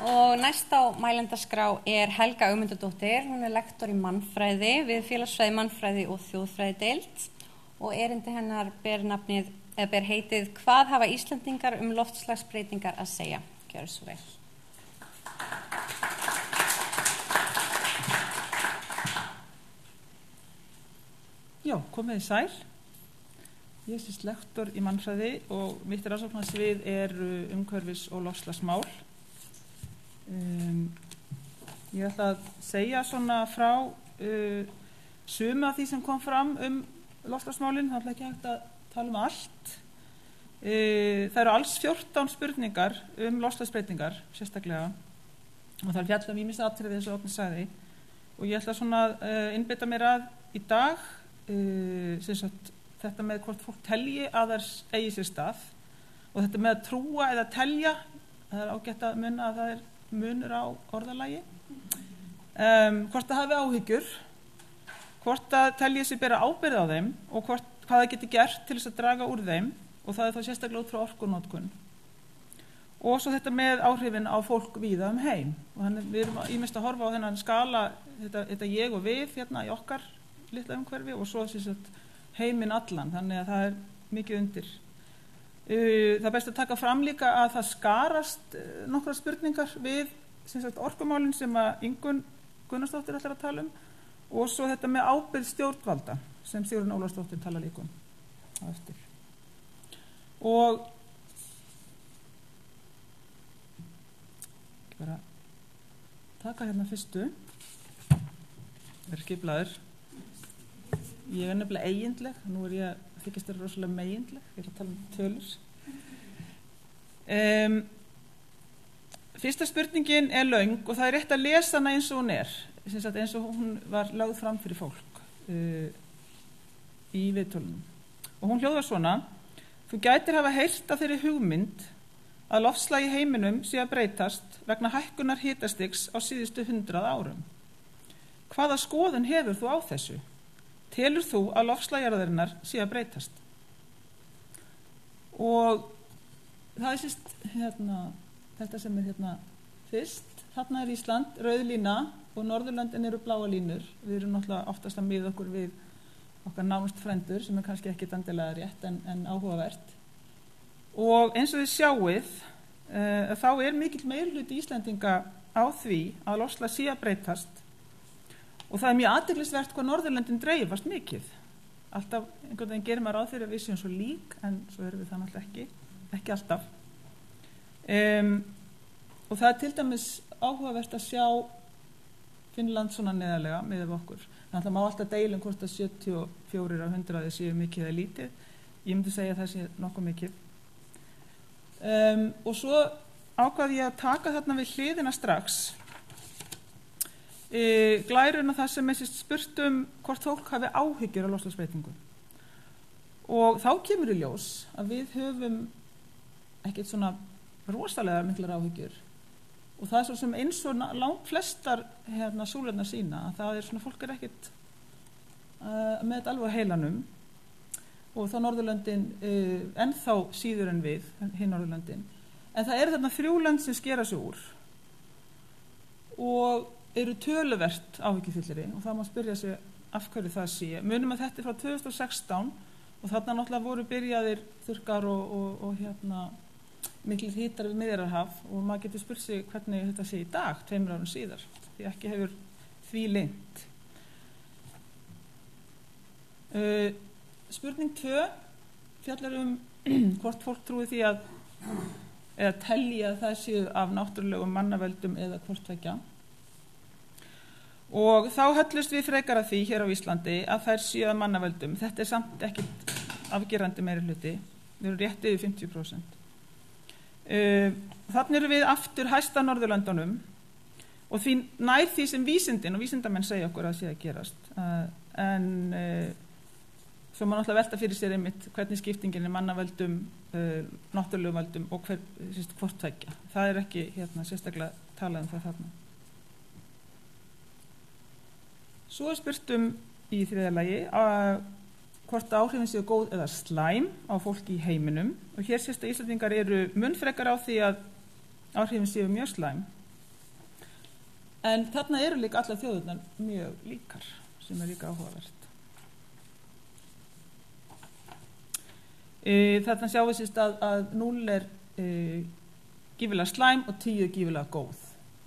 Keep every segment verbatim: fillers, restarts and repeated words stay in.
Og næst á mælendaskrá er Helga Ögmundardóttir, hún er lektor í mannfræði við félagsfræði, mannfræði og þjóðfræðideild og erindi hennar ber nafnið, eða ber heitið Hvað hafa Íslendingar um loftslagsbreytingar að segja? Gjörðu svo vel. Já, komið í sæl. Ég er lektor í mannfræði og mitt rannsóknarsvið er umhverfis- og loftslagsmál. Um, ég ætla að segja svona frá uh, sumu af því sem kom fram um loftslagsmálin, það er ekki hægt að tala um allt. Uh, það eru alls fjórtán spurningar um loftslagsbreytingar, sérstaklega, og það er fjall um ýmis atriði eins og Árni sagði. Og ég ætla svona að uh, innbeita mér að í dag, uh, sem sagt, þetta með hvort fólk telji að þær eigi sér stað og þetta með að trúa eða telja, það er ágætt að munna að það er munur á orðalagi, um, hvort það hafi áhyggjur, hvort það telji sig bera ábyrgð á þeim og hvort, hvað það geti gert til þess að draga úr þeim og það er þá sérstaklega út frá orkunotkun. Og svo þetta með áhrifin á fólk víða um heim og þannig við erum ýmist að horfa á þennan skala, þetta, þetta ég og við hérna í okkar litla umhverfi og svo sagt, heiminn allan, þannig að það er mikið undir. Uh, það er best að taka fram líka að það skarast uh, nokkra spurningar við sem sagt, orkumálin sem að Ingunn Gunnarsdóttir ætlar að tala um og svo þetta með ábyrgð stjórnvalda sem Sigrún Ólafsdóttir tala líka um á eftir. Og ekki bara taka hérna fyrstu, er skipulaður. Ég er nefnilega eigindleg, nú er ég að þykist þér rosalega megindleg, ég er að tala um tölur. Um, fyrsta spurningin er löng og það er rétt að lesa hana eins og hún er, eins og hún var lögð fram fyrir fólk uh, í viðtölunum. Og hún hljóðar svona: Þú gætir hafa heyrt af þeirri hugmynd að loftslagi í heiminum sé að breytast vegna hækkunar hitastigs á síðustu hundrað árum. Hvaða skoðun hefur þú á þessu? Telur þú að loftslag jarðarinnar sé að breytast? Og það er sérst hérna, þetta sem er hérna fyrst. Þarna er Ísland, rauð lína og Norðurlöndin eru bláa línur. Við erum náttúrulega oftast að miða okkur við okkar nánust frændur sem er kannski ekki endilega rétt en, en áhugavert. Og eins og þið sjáið, uh, þá er mikill meirihluti Íslendinga á því að loftslag sé að breytast. Og það er mjög athyglisvert hvað Norðurlöndin dreifast mikið. Alltaf, einhvern veginn gerir maður ráð fyrir að við séum svo lík, en svo erum við það náttúrulega ekki, ekki alltaf. Um, og það er til dæmis áhugavert að sjá Finnland svona neðarlega með okkur. Þannig að má alltaf deilum hvort að sjötíu og fjórir af hundraði séu mikið eða lítið. Ég myndi segja að það sé nokkuð mikið. Um, og svo ákvað ég að taka þarna við hliðina strax E, glærun og það sem er spurt um hvort fólk hafi áhyggjur á loftslagsbreytingum. Og þá kemur í ljós að við höfum ekkert svona rosalega miklar áhyggjur og það er svo sem eins og langt flestar hérna súlurnar sína að það er svona, fólk er ekkert uh, með þetta alveg á heilanum og þá Norðurlöndin uh, ennþá síður en við hinn Norðurlöndin, en það eru þarna þrjú lönd sem skera sig úr og eru töluvert áhyggjufyllri og það má spyrja sig af hverju það sé. Munum að þetta er frá tvö þúsund og sextán og þarna náttúrulega voru byrjaðir þurrkar og, og, og hérna, miklir hitar við Miðjarðarhaf og maður getur spurt sig hvernig þetta sé í dag, tveimur árum síðar, því ekki hefur því leynt. Uh, spurning tvö fjallar um hvort fólk trúi því að eða telji að það séu af náttúrulegum mannavöldum eða hvort tveggja. Og þá höllust við frekar að því hér á Íslandi að þær séu að mannavöldum. Þetta er samt ekkit afgerandi meirihluti. Við erum rétt yfir fimmtíu prósent. Uh, Þannig erum við aftur hæsta Norðurlöndunum og því nær því sem vísindin og vísindamenn segja okkur að sé að gerast. Uh, en uh, svo má náttúrulega velta fyrir sér einmitt hvernig skiptingin er mannavöldum, uh, náttúrulegum völdum og hver, sérst, hvort tveggja. Það er ekki hérna, sérstaklega talað um það þarna. Svo er spurt um í þriðja lagi að hvort áhrifin séu góð eða slæm á fólki í heiminum og hér sést að Íslendingar eru mun frekar á því að áhrifin séu mjög slæm En þarna eru líka allar þjóðurnar mjög líkar, sem er líka áhugavert. E, þarna sjáum við sérst að, að núll er e, gífilega slæm og tíu er gífilega góð.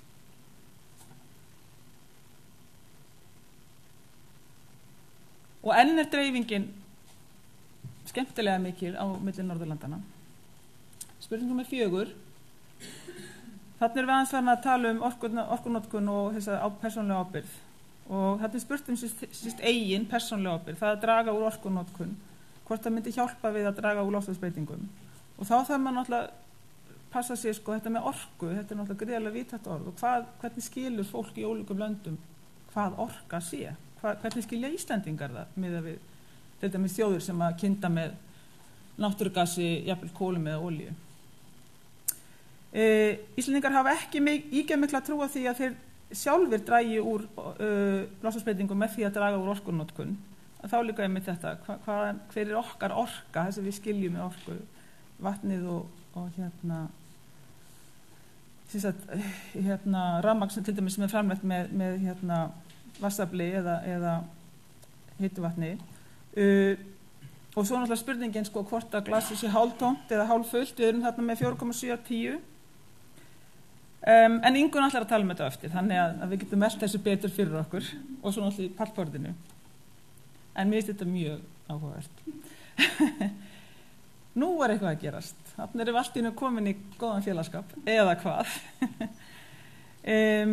Og enn er dreifingin skemmtilega mikil á milli Norðurlandana. Spurningum er fjögur. Þarna erum við aðeins farin að tala um orkunotkun og þessa persónulega ábyrgð. Og þarna er spurt um síst eigin persónulega ábyrgð, það að draga úr orkunotkun, hvort það myndi hjálpa við að draga úr loftslagsbreytingum. Og þá þarf maður náttúrulega passa sig, sko, þetta með orku, þetta er náttúrulega gríðarlega víðtækt orð, og hvað, hvernig skilur fólk í ólíkum löndum hvað orka sé, hvað, hvernig skilja Íslendingar það miðað við þetta með þjóður sem að kynda með náttúrugasi, jafnvel kólum eða olíu. E, Íslendingar hafa ekki ígjað mikla trú á því að þeir sjálfur dragi úr uh, loftslagsbreytingum með því að draga úr orkunotkun. Að þá líka einmitt þetta, hva, hva, hver er okkar orka, þess að við skiljum með orku, vatnið og, og hérna, sagt, hérna rafmagn sem til dæmis sem er framleitt með, með hérna, vatnsafli eða, eða hituvatni. Uh, og svo náttúrulega spurningin, sko, hvort að glasið sé hálftómt eða hálffullt, við erum þarna með fjóra komma sjö af tíu. Um, en Ingunn ætlar að tala um þetta eftir, þannig að, að við getum melt þessu betur fyrir okkur og svo náttúrulega í pallborðinu. En mér finnst þetta mjög áhugavert. Nú er eitthvað að gerast. Þannig erum við allt í nú komin í góðan félagskap, eða hvað. um,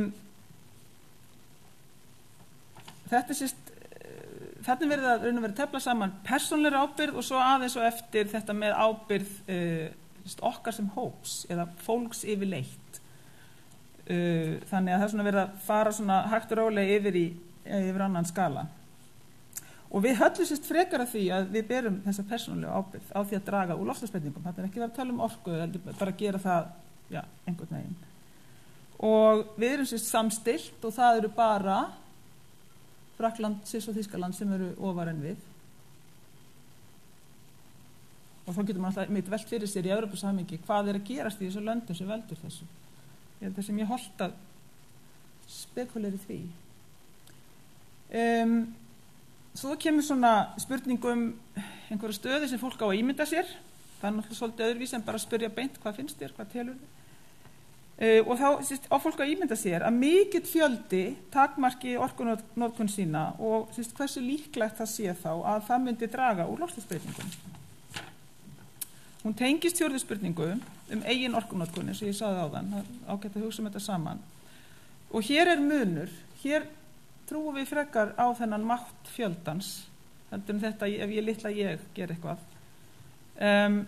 þetta er sérst, þarna verður að raun og verið tefla saman persónulegri ábyrgð og svo aðeins og eftir þetta með ábyrgð uh, sérst, okkar sem hóps eða fólks yfirleitt. Uh, þannig að það er svona verið að fara svona hægt og rólega yfir í yfir annan skala. Og við höllum sérst frekar að því að við berum þessa persónulega ábyrgð á því að draga úr loftslagsbreytingum. Það er ekki verið að tala um orku, bara að gera það, já, einhvern veginn. Og við erum sérst samstillt og það eru bara Frakkland, Sviss og Þýskaland sem eru ofar en við. Og þá getur maður alltaf mitt velt fyrir sér í Evrópusamhengi hvað er að gerast í þessu löndum sem veldur þessu. Ég held að sem ég holdt að spekuleri því. Um, Svo kemur svona spurningum einhverju stöði sem fólk á að ímynda sér. Það er náttúrulega svolítið öðruvísi en bara að spyrja beint hvað finnst þér, hvað telur þér. Uh, og þá sérst, á fólk að ímynda sér að mikill fjöldi takmarki orkunotkun sína og sérst, hversu líklegt það sé þá að það myndi draga úr loftslagsbreytingum. Hún tengist fjórðu spurningu um eigin orkunotkun, eins og ég sagði áðan, ágætt að hugsa um þetta saman. Og hér er munur, hér trúum við frekar á þennan mátt fjöldans, heldur en þetta ef ég litla ég ger eitthvað. Um,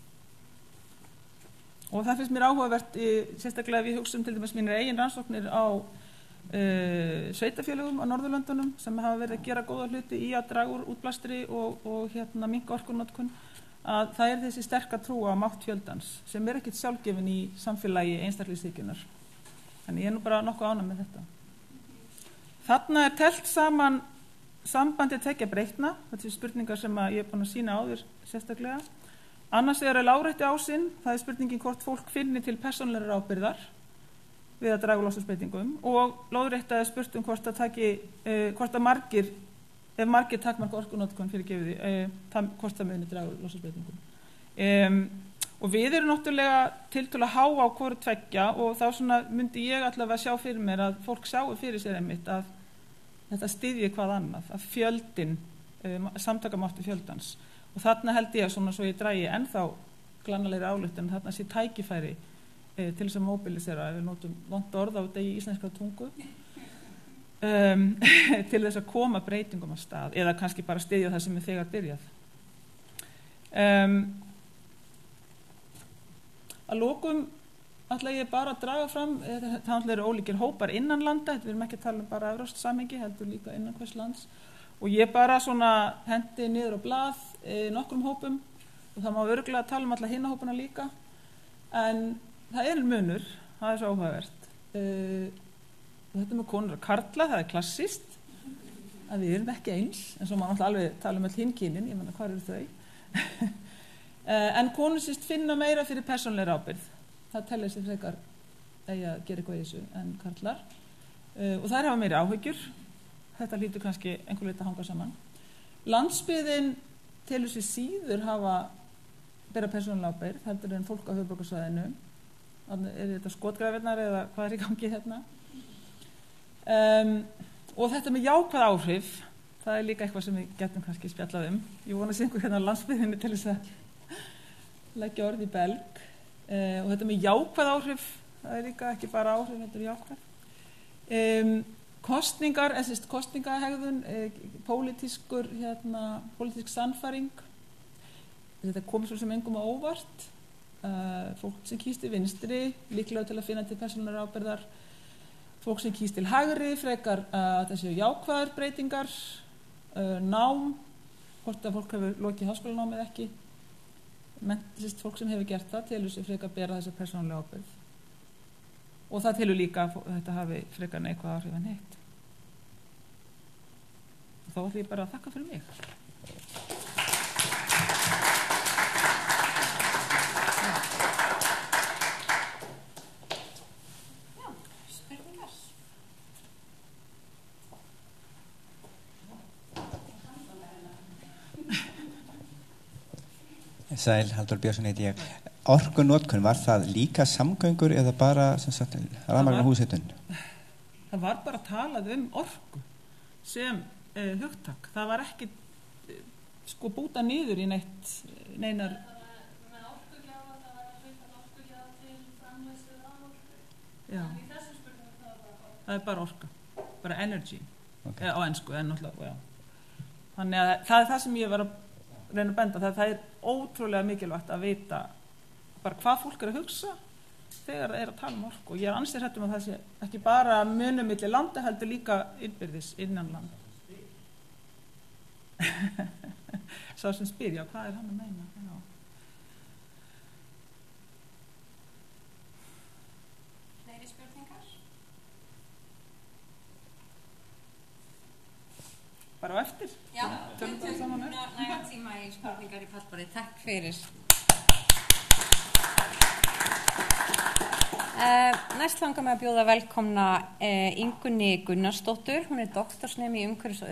og það finnst mér áhugavert, í, sérstaklega ef ég hugsa um til dæmis mínir eigin rannsóknir á uh, sveitafélögum á Norðurlöndunum sem hafa verið að gera góða hluti í að draga úr útblæstri og, og hérna, minnka orkunotkun, að það er þessi sterka trú á mátt fjöldans sem er ekkert sjálfgefin í samfélagi einstaklingshyggjunnar. Þannig ég er nú bara nokkuð ánægð með þetta. Þarna er telt saman sambandið tveggja breytna, þetta er spurningar sem ég er búin að sýna áður sérstaklega. Annars er lárétti ásinn, það er spurningin hvort fólk finni til persónulegrar ábyrgðar við að draga úr loftslagsbreytingum og lóðrétta er spurt um hvort að taki, eh, hvort að margir, ef margir takmarka orkunotkun fyrir gefiði, eh, það, hvort það muni draga úr loftslagsbreytingum. Um, og við erum náttúrulega tiltölulega há á hvoru tveggja og þá svona myndi ég allavega sjá fyrir mér að fólk sjáu fyrir sér einmitt að þetta styðji hvað annað, að fjöldin, um, samtakamátti fjöldans. Og þarna held ég svona svo ég drægi ennþá glannalegri ályktun, þarna sé tækifæri eh, til þess að mobilisera, ef við notum vont orð á þetta í íslenskra tungu, um, til þess að koma breytingum á stað, eða kannski bara styðja það sem er þegar byrjað. Um, að lokum ætla ég bara að draga fram, það eru ólíkir hópar innan landa, við erum ekki að tala um bara evrópskt samhengi, heldur líka innan hvers lands. Og ég bara svona hendi niður á blað e, nokkrum hópum og það má örugglega tala um alla hinna hópana líka. En það er munur, það er svo áhugavert. E, þetta með konur og karla, það er klassist, að við erum ekki eins, en svo má alltaf alveg tala um all hinn kynin, ég menna hvað eru þau. e, en konur síst finna meira fyrir persónulegri ábyrgð. Það tellir sér frekar eigi að gera eitthvað í þessu en karlar. uh, og þær hafa meiri áhyggjur. Þetta hlýtur kannski einhver leyti að hanga saman. Landsbyggðin telur sér síður hafa bera persónulega ábyrgð heldur en fólk á höfuðborgarsvæðinu. Þannig er þetta skotgrafirnar eða hvað er í gangi hérna. Um, og þetta með jákvæð áhrif, það er líka eitthvað sem við getum kannski spjallað um. Ég vona að sé einhver hérna á landsbyggðinni til þess að leggja orð í belg. Uh, og þetta með jákvæð áhrif, það er líka ekki bara áhrif, þetta er jákvæð. Um, kostningar, eða sérst kostningahegðun, eh, pólitískur, hérna, pólitísk sannfæring. Þetta kom svo sem engum á óvart. Uh, fólk sem kýst til vinstri, líklega til að finna til persónulegar ábyrgðar. Fólk sem kýst til hægri, frekar uh, að það séu jákvæðar breytingar, uh, nám, hvort að fólk hefur lokið háskólanám eða ekki. Menntist fólk sem hefur gert það, telur sér frekar bera þessa persónulega ábyrgð. Og það telur líka að þetta hafi frekar neikvæð áhrif en hitt. Þá ætlum ég bara að þakka fyrir mig. Sæl, Halldór Björnsson heiti ég. Orkunotkun, var það líka samgöngur eða bara rafmagn og húshitun? Það var bara talað um orku sem eh, hugtak. Það var ekki eh, sko búta niður í neitt neinar. Með orkugjafa, það var að hluta orkugjafa til framleiðslu raforku. Já. En í þessu spurningum það var bara orka. Það er bara orka, bara energy, Okay. eh, á ensku, en náttúrulega, já. Þannig að það er það sem ég var að reyna að benda, það, það er ótrúlega mikilvægt að vita bara hvað fólk er að hugsa þegar það er að tala um orku. Og ég er ansið hrættum að það sé ekki bara munum milli landa, heldur líka innbyrðis innan land. Sá sem spyr, já, hvað er hann að meina? Já. Fleiri spurningar? Bara á eftir? Já, Tölum við það saman tökum eftir. næga tíma í spurningar í pallborði. Takk fyrir. Uh, næst langar mig að bjóða velkomna uh, Ingunni Gunnarsdóttur. Hún er doktorsnemi í umhverfis- og